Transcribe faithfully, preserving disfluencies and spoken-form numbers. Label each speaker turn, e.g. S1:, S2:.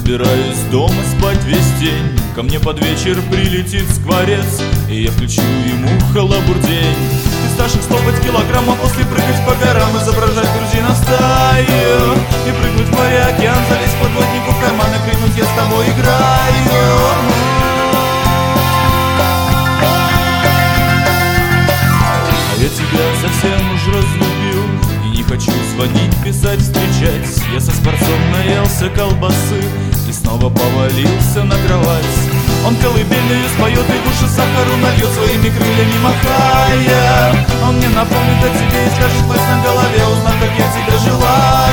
S1: собираюсь дома спать весь день. Ко мне под вечер прилетит скворец, и я включу ему халабурдень. Фисташек стопать килограмма, после прыгать по горам, изображать грузина стаю и прыгнуть в море, океан, залезть подводнику в карман и крикнуть: я с тобой играю. А я тебя совсем уж разлюбил, и не хочу звонить, писать, встречать. Я со скворцом наелся колбасы и снова повалился на кровать. Он колыбельную споет и в уши сахару нальет, своими крыльями махая. Он мне напомнит о тебе и скажет: власть на голове, узнав, как я тебя желаю.